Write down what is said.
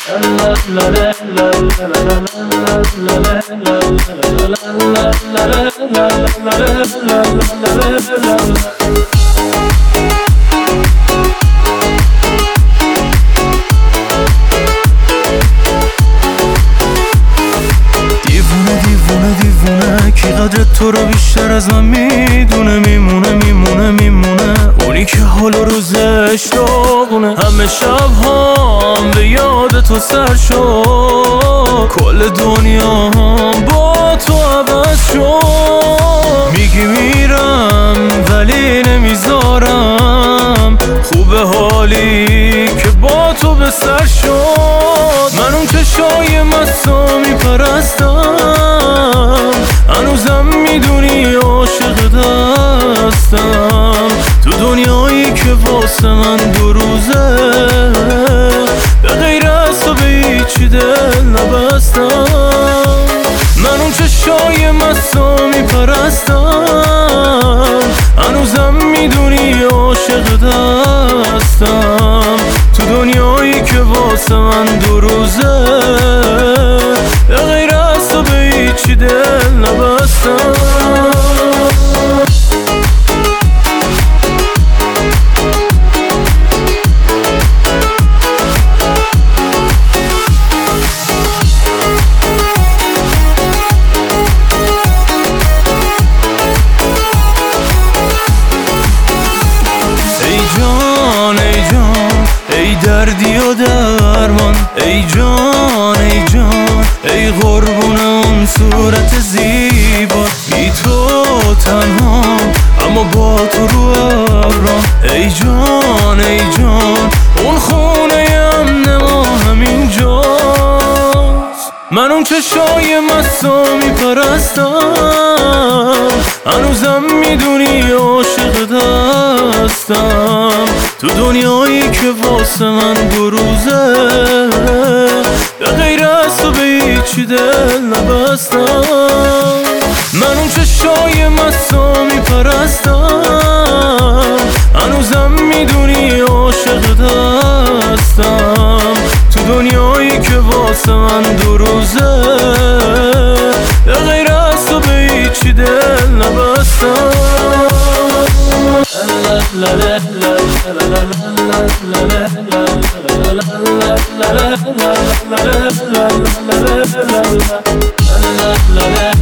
دیوونه کی قدر تو رو بیشتر از من میدونه، میمونه اونی که حال و روزش داغونه. همه شب هم به یاد تو سر شد، کل دنیا با تو عوض شد. میگی میرم ولی نمیذارم، خوبه حالی که با تو به سر شد. من اون چشای مستو میپرستم، هنوزم میدونی عاشق دستم. تو دنیایی که واسه من دو روزه، به غیر از تو به هیچی دل نبستم. من اون چشای مستو میپرستم، هنوزم میدونی عاشق دستم. تو دنیایی که واسه من دو روزه، به غیر از تو به هیچی دل نبستم. ای دردی و درمان، ای جان ای قربون اون صورت زیبا. بی تو تنها اما با تو رو ابرام. ای جان اون خونه امن ما همینجاست. من اون چشای مستو میپرستم، هنوزم میدونی عاشق دستم. تو دنیایی که واسه من دو روزه، به غیر از تو به هیچی دل نبستم. من اون چشای مستو میپرستم، هنوزم میدونی عاشق دستم. تو دنیایی که واسه من دو روزه، به غیر از تو به هیچی دل نبستم. la la la la la la la la la la la